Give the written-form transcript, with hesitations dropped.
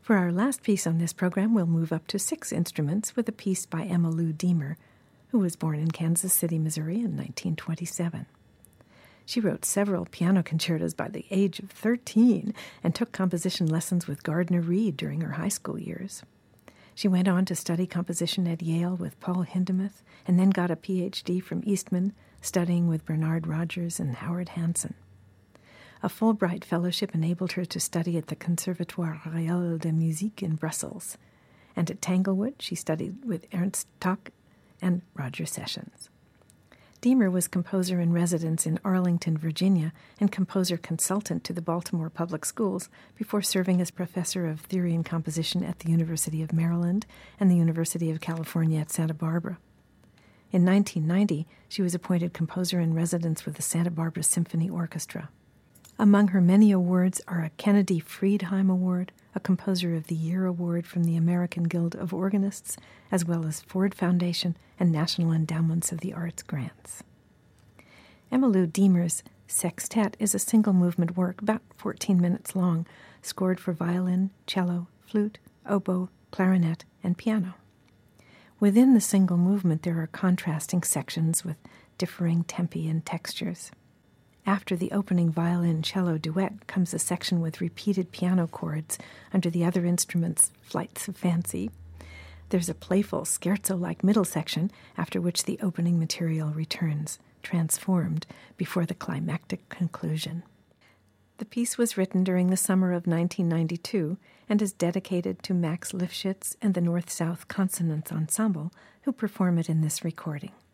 For our last piece on this program, we'll move up to 6 instruments with a piece by Emmylou Deemer, who was born in Kansas City, Missouri in 1927. She wrote several piano concertos by the age of 13 and took composition lessons with Gardner Reed during her high school years. She went on to study composition at Yale with Paul Hindemith and then got a Ph.D. from Eastman, studying with Bernard Rogers and Howard Hanson. A Fulbright fellowship enabled her to study at the Conservatoire Royal de Musique in Brussels, and at Tanglewood she studied with Ernst Tock and Roger Sessions. Deemer was composer-in-residence in Arlington, Virginia, and composer-consultant to the Baltimore Public Schools before serving as professor of theory and composition at the University of Maryland and the University of California at Santa Barbara. In 1990, she was appointed composer-in-residence with the Santa Barbara Symphony Orchestra. Among her many awards are a Kennedy Friedheim Award, a Composer of the Year Award from the American Guild of Organists, as well as Ford Foundation and National Endowments of the Arts grants. Emmylou Deemer's Sextet is a single-movement work about 14 minutes long, scored for violin, cello, flute, oboe, clarinet, and piano. Within the single movement there are contrasting sections with differing tempi and textures. After the opening violin-cello duet comes a section with repeated piano chords under the other instruments' flights of fancy. There's a playful scherzo-like middle section, after which the opening material returns, transformed, before the climactic conclusion. The piece was written during the summer of 1992 and is dedicated to Max Lifshitz and the North-South Consonance Ensemble, who perform it in this recording.